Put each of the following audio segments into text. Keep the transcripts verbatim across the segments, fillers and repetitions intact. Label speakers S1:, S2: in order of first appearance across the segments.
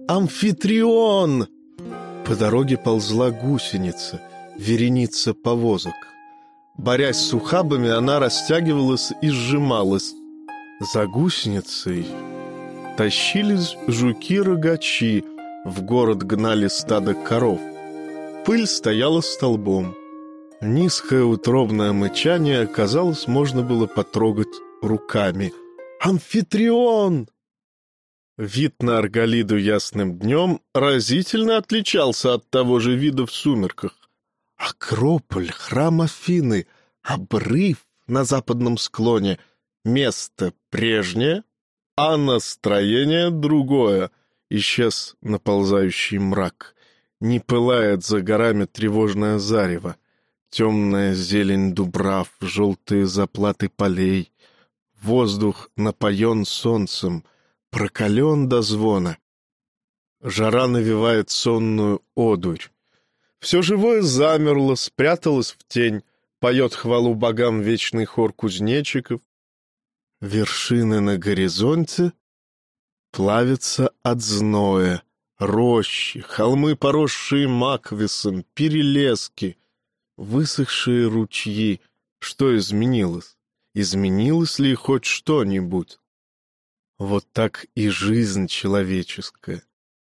S1: Амфитрион!» По дороге ползла гусеница, вереница повозок. Борясь с ухабами, она растягивалась и сжималась. За гусеницей тащились жуки-рогачи, в город гнали стадо коров. Пыль стояла столбом. Низкое утробное мычание, казалось, можно было потрогать руками. «Амфитрион!» Вид на Арголиду ясным днем разительно отличался от того же вида в сумерках. Акрополь, храм Афины, обрыв на западном склоне. Место прежнее, а настроение другое. Исчез наползающий мрак. Не пылает за горами тревожное зарево. Темная зелень дубрав, желтые заплаты полей. Воздух напоен солнцем, прокален до звона. Жара навевает сонную одурь. Все живое замерло, спряталось в тень, поет хвалу богам вечный хор кузнечиков. Вершины на горизонте плавятся от зноя, рощи, холмы, поросшие маквисом, перелески, высохшие ручьи. Что изменилось? Изменилось ли хоть что-нибудь? Вот так и жизнь человеческая.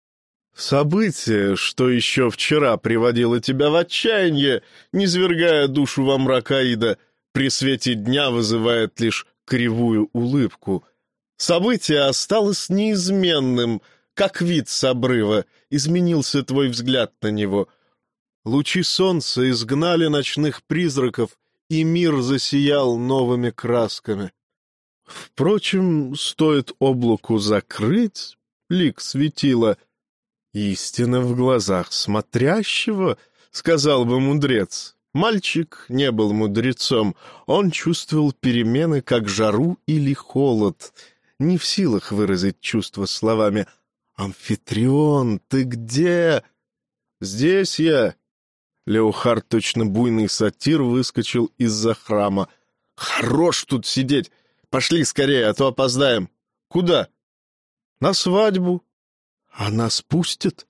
S1: Событие, что еще вчера приводило тебя в отчаяние, низвергая душу во мрак Аида, при свете дня вызывает лишь кривую улыбку. Событие осталось неизменным, как вид с обрыва, изменился твой взгляд на него. Лучи солнца изгнали ночных призраков, и мир засиял новыми красками. Впрочем, стоит облаку закрыть лик светила, истина в глазах смотрящего, сказал бы мудрец. Мальчик не был мудрецом, он чувствовал перемены, как жару или холод, не в силах выразить чувства словами. «Амфитрион, ты где?» «Здесь я!» Леохард, точно буйный сатир, выскочил из-за храма. «Хорош тут сидеть! Пошли скорее, а то опоздаем!» «Куда?» «На свадьбу!» «А нас пустят?»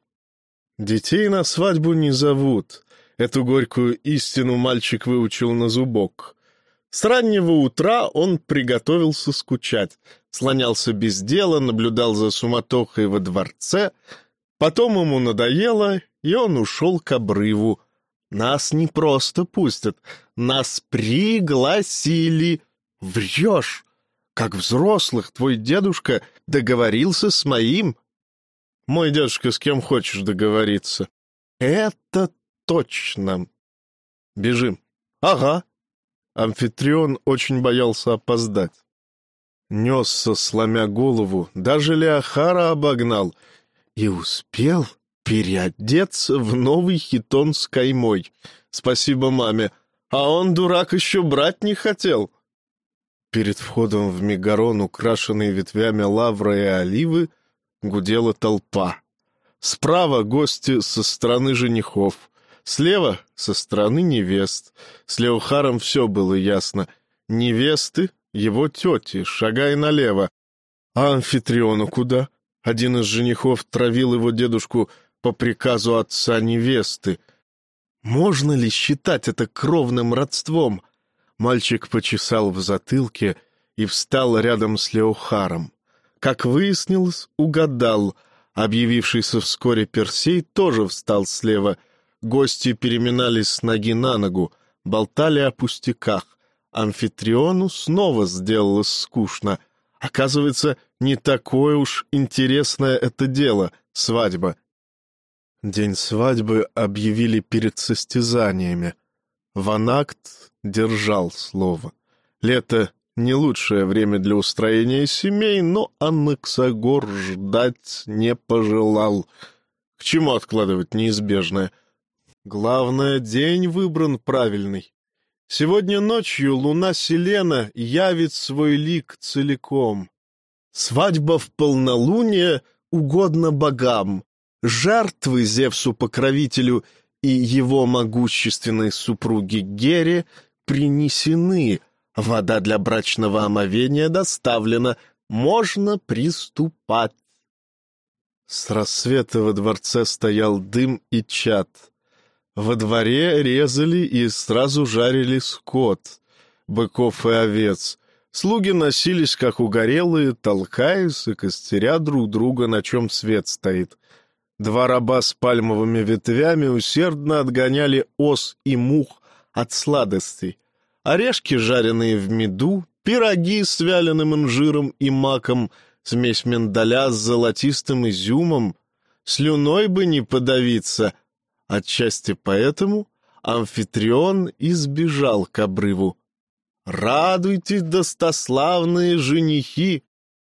S1: Детей на свадьбу не зовут. Эту горькую истину мальчик выучил на зубок. С раннего утра он приготовился скучать, слонялся без дела, наблюдал за суматохой во дворце. Потом ему надоело, и он ушел к обрыву. Нас не просто пустят, нас пригласили. Врешь! Как взрослых твой дедушка договорился с моим. Мой дедушка с кем хочешь договориться. Это точно. Бежим. Ага. Амфитрион очень боялся опоздать. Несся, сломя голову, даже Леохара обогнал и успел переодеться в новый хитон с каймой. Спасибо маме. А он, дурак, еще брать не хотел. Перед входом в Мегарон, украшенный ветвями лавра и оливы, гудела толпа. Справа гости со стороны женихов, слева — со стороны невест. С Леохаром все было ясно. Невесты — его тети, шагай налево. А Амфитриону куда? Один из женихов травил его дедушку по приказу отца невесты. Можно ли считать это кровным родством? Мальчик почесал в затылке и встал рядом с Леохаром. Как выяснилось, угадал. Объявившийся вскоре Персей тоже встал слева. Гости переминались с ноги на ногу, болтали о пустяках. Амфитриону снова сделалось скучно. Оказывается, не такое уж интересное это дело — свадьба. День свадьбы объявили перед состязаниями. Ванакт держал слово. Лето — не лучшее время для устроения семей, но Анаксагор ждать не пожелал. К чему откладывать неизбежное? Главное, день выбран правильный. Сегодня ночью луна Селена явит свой лик целиком. Свадьба в полнолуние угодно богам. Жертвы Зевсу-покровителю и его могущественной супруге Гере принесены. Вода для брачного омовения доставлена. Можно приступать. С рассвета во дворце стоял дым и чад. Во дворе резали и сразу жарили скот, быков и овец. Слуги носились, как угорелые, толкаясь и костеря друг друга, на чем свет стоит. Два раба с пальмовыми ветвями усердно отгоняли ос и мух от сладостей. Орешки, жареные в меду, пироги с вяленым инжиром и маком, смесь миндаля с золотистым изюмом. Слюной бы не подавиться. Отчасти поэтому Амфитрион избежал к обрыву. «Радуйтесь, достославные женихи!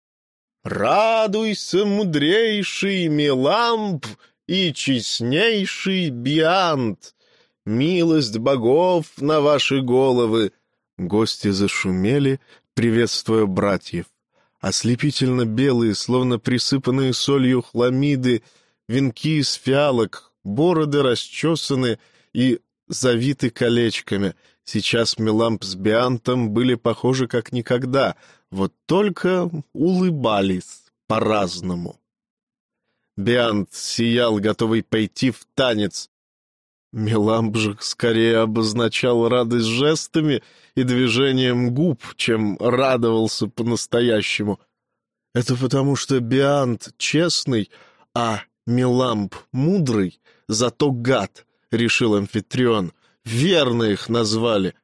S1: Радуйся, мудрейший Меламп и честнейший Биант! Милость богов на ваши головы!» Гости зашумели, приветствуя братьев. Ослепительно белые, словно присыпанные солью хламиды, венки из фиалок, бороды расчесаны и завиты колечками. Сейчас Меламп с Биантом были похожи как никогда, вот только улыбались по-разному. Биант сиял, готовый пойти в танец. Меламп же скорее обозначал радость жестами и движением губ, чем радовался по-настоящему. Это потому, что Биант честный, а Меламп мудрый, зато гад, — решил Амфитрион. Верно их назвали.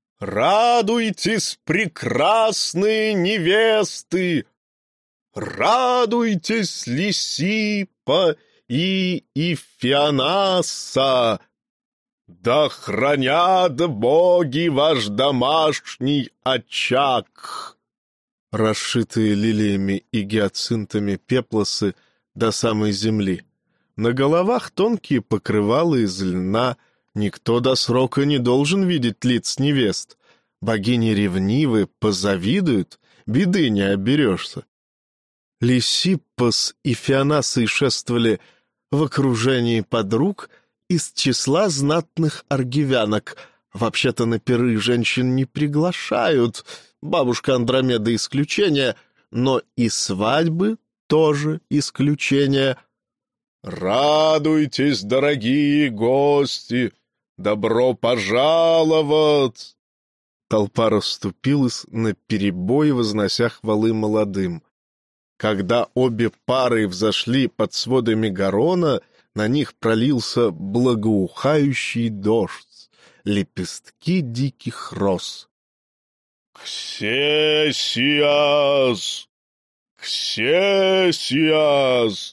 S1: «Радуйтесь, прекрасные невесты! Радуйтесь, Лисипа и Ифианаса! Да хранят боги ваш домашний очаг!» Расшитые лилиями и гиацинтами пеплосы до самой земли. На головах тонкие покрывала из льна. Никто до срока не должен видеть лиц невест. Богини ревнивы, позавидуют, беды не оберешься. Лисиппа с Ифианасой шествовали в окружении подруг из числа знатных аргивянок. Вообще-то на пиры женщин не приглашают, бабушка Андромеда исключение, но и свадьбы тоже исключение. «Радуйтесь, дорогие гости! Добро пожаловать!» Толпа расступилась наперебой, вознося хвалы молодым. Когда обе пары взошли под своды Мегарона, на них пролился благоухающий дождь, лепестки диких роз. «Ксесиас! Ксесиас!»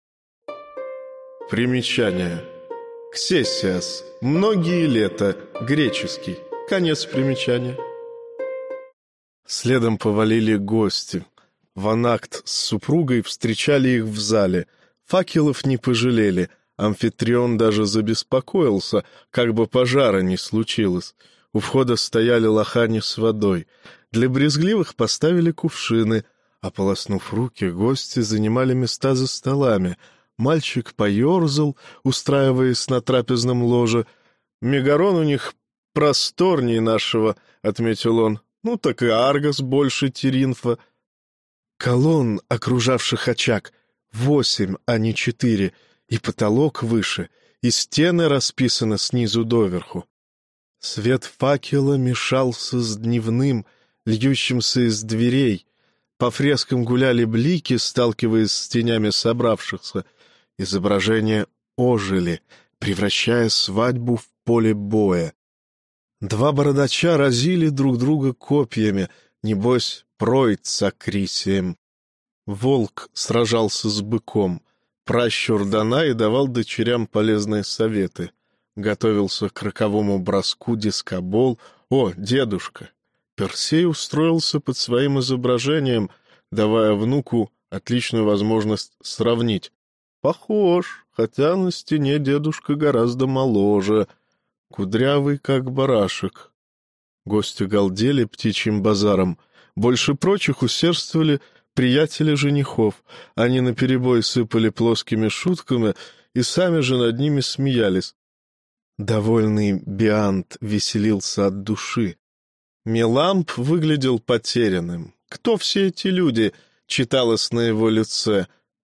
S1: Примечание. Ксесиас. Многие лета. Греческий. Конец примечания. Следом повалили гости. Ванакт с супругой встречали их в зале. Факелов не пожалели. Амфитрион даже забеспокоился, как бы пожара не случилось. У входа стояли лохани с водой. Для брезгливых поставили кувшины. Ополоснув руки, гости занимали места за столами. Мальчик поерзал, устраиваясь на трапезном ложе. «Мегарон у них просторнее нашего», — отметил он. «Ну так и Аргос больше Теринфа». Колонн, окружавших очаг, восемь, а не четыре, и потолок выше, и стены расписаны снизу доверху. Свет факела мешался с дневным, льющимся из дверей. По фрескам гуляли блики, сталкиваясь с тенями собравшихся. Изображения ожили, превращая свадьбу в поле боя. Два бородача разили друг друга копьями, небось, проид с Акрисием. Волк сражался с быком. Пращур Данай давал дочерям полезные советы. Готовился к роковому броску Дискобол. О, дедушка! Персей устроился под своим изображением, давая внуку отличную возможность сравнить. Похож, хотя на стене дедушка гораздо моложе, кудрявый, как барашек. Гости галдели птичьим базаром. Больше прочих усердствовали приятели женихов. Они наперебой сыпали плоскими шутками и сами же над ними смеялись. Довольный Биант веселился от души. Меламп выглядел потерянным. Кто все эти люди, читалось на его лице.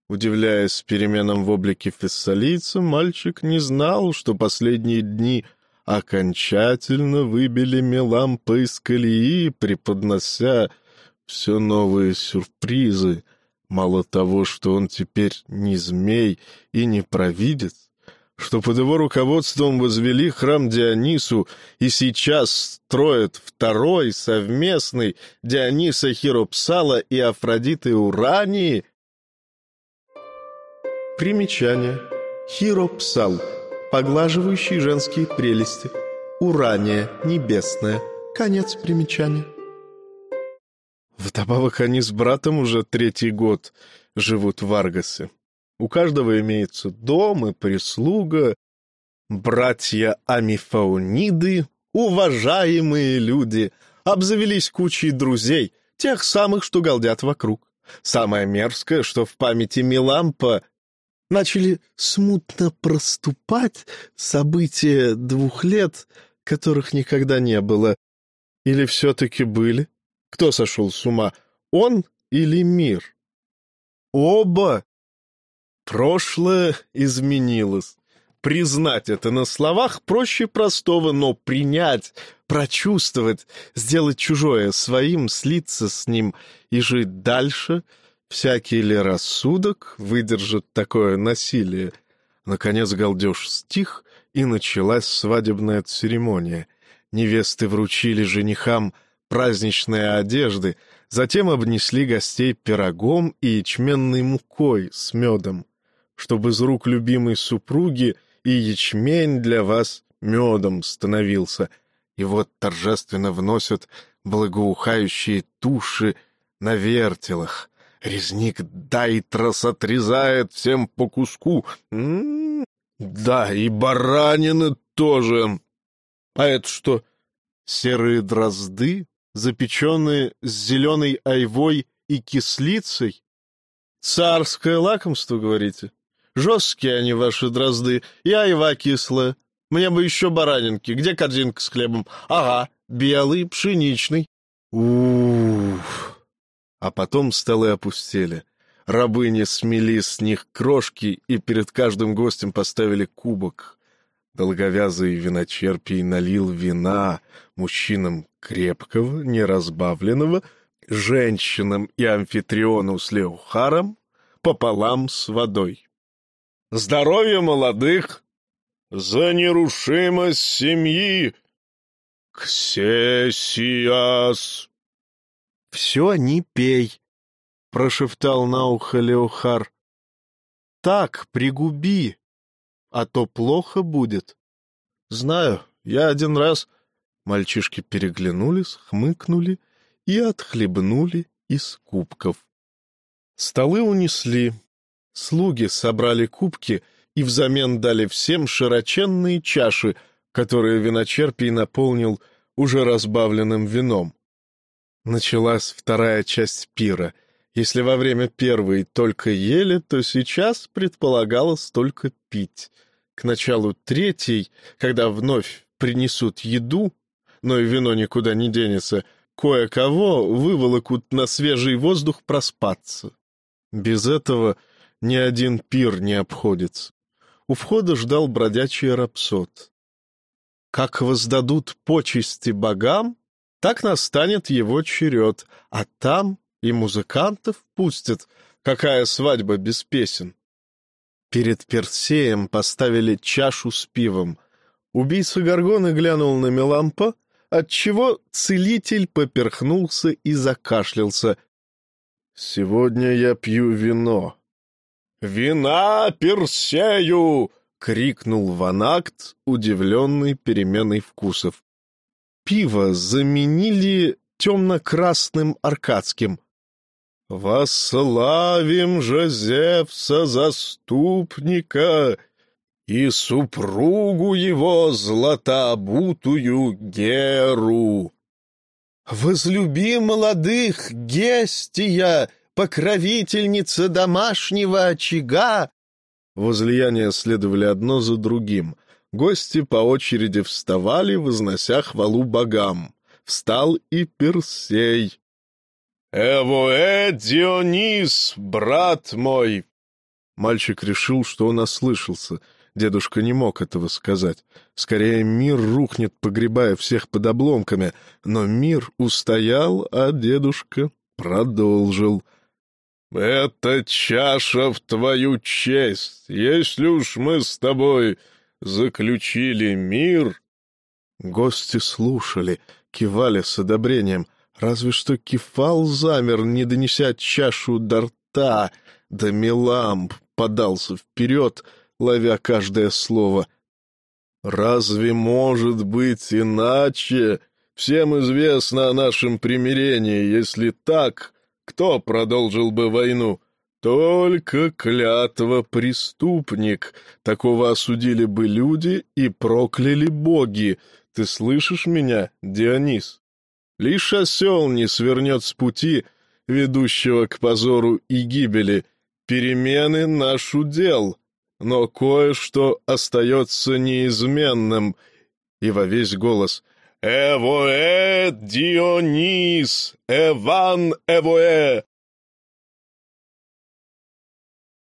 S1: Удивляясь переменам в облике фессалийца, мальчик не знал, что последние дни окончательно выбили Мелампа из колеи, преподнося все новые сюрпризы. Мало того, что он теперь не змей и не провидец, что под его руководством возвели храм Дионису и сейчас строят второй совместный Диониса Хиропсала и Афродиты Урании. Примечание. Хиропсал, поглаживающий женские прелести. Урания, небесная. Конец примечания. Вдобавок они с братом уже третий год живут в Аргосе. У каждого имеется дом и прислуга. Братья Амифауниды, уважаемые люди, обзавелись кучей друзей, тех самых, что галдят вокруг. Самое мерзкое, что в памяти Мелампа начали смутно проступать события двух лет, которых никогда не было. Или все-таки были? Кто сошел с ума, он или мир? Оба. Прошлое изменилось. Признать это на словах проще простого, но принять, прочувствовать, сделать чужое своим, слиться с ним и жить дальше, всякий ли рассудок выдержит такое насилие? Наконец галдеж стих, и началась свадебная церемония. Невесты вручили женихам праздничные одежды, затем обнесли гостей пирогом и ячменной мукой с медом, чтобы из рук любимой супруги и ячмень для вас медом становился. И вот торжественно вносят благоухающие туши на вертелах. Резник Дайтрос отрезает всем по куску. М-м-м. Да, и баранины тоже. А это что, серые дрозды, запеченные с зеленой айвой и кислицей? Царское лакомство, говорите? Жесткие они, ваши дрозды, и айва кислая. Мне бы еще баранинки. Где корзинка с хлебом? Ага, белый, пшеничный. Уф. А потом столы опустели. Рабыни смели с них крошки и перед каждым гостем поставили кубок. Долговязый виночерпий налил вина мужчинам крепкого, неразбавленного, женщинам и амфитриону с Леухаром пополам с водой. Здоровье молодых! За нерушимость семьи! Ксесиас! — Все не пей, — прошептал на ухо Леухар. — Так, пригуби, а то плохо будет. — Знаю, я один раз... Мальчишки переглянулись, хмыкнули и отхлебнули из кубков. Столы унесли. Слуги собрали кубки и взамен дали всем широченные чаши, которые виночерпий наполнил уже разбавленным вином. Началась вторая часть пира. Если во время первой только ели, то сейчас предполагалось только пить. К началу третьей, когда вновь принесут еду, но и вино никуда не денется, кое-кого выволокут на свежий воздух проспаться. Без этого ни один пир не обходится. У входа ждал бродячий рапсод. Как воздадут почести богам, так настанет его черед, а там и музыкантов пустят. Какая свадьба без песен? Перед Персеем поставили чашу с пивом. Убийца Горгоны глянул на Мелампа, отчего целитель поперхнулся и закашлялся. «Сегодня я пью вино». «Вина Персею!» — крикнул Ванакт, удивленный переменой вкусов. Пиво заменили темно-красным аркадским. «Восславим же Зевса заступника и супругу его златообутую Геру! Возлюби молодых, Гестия, покровительница домашнего очага!» Возлияния следовали одно за другим. Гости по очереди вставали, вознося хвалу богам. Встал и Персей. «Эвоэ, Дионис, брат мой, Мальчик решил, что он ослышался. Дедушка не мог этого сказать. Скорее, мир рухнет, погребая всех под обломками. Но мир устоял, а дедушка продолжил. «Это чаша в твою честь. Если уж мы с тобой заключили мир...» Гости слушали, кивали с одобрением. Разве что Кефал замер, не донеся чашу до рта, да Меламб подался вперед, ловя каждое слово. «Разве может быть иначе? Всем известно о нашем примирении. Если так, кто продолжил бы войну? Только клятва преступник. Такого осудили бы люди и прокляли боги. Ты слышишь меня, Дионис? Лишь осел не свернет с пути, ведущего к позору и гибели. Перемены наш удел, но кое-что остается неизменным». И во весь голос «Эвоэ, Дионис! Эван Эвоэ!